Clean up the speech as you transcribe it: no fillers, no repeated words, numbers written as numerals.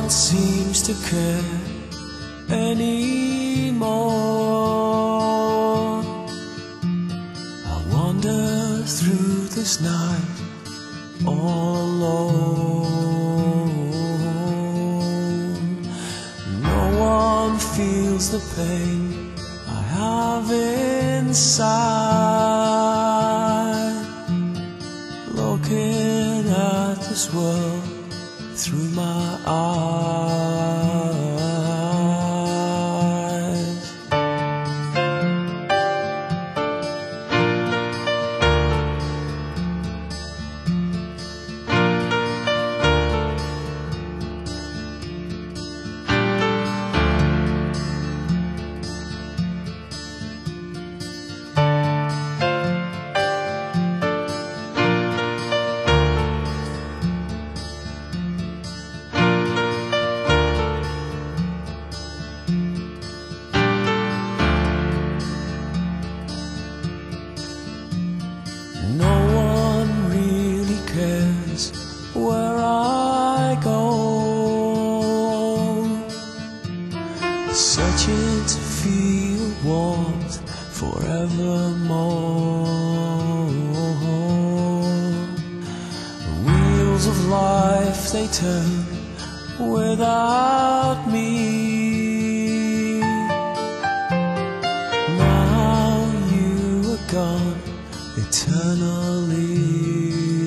one seems to care anymore. I wander through this night all alone. No one feels the pain I have inside, looking at this world through my eyes. No one really cares where I go, searching to feel warmth forevermore. The wheels of life, they turn without me. Now you are gone eternally.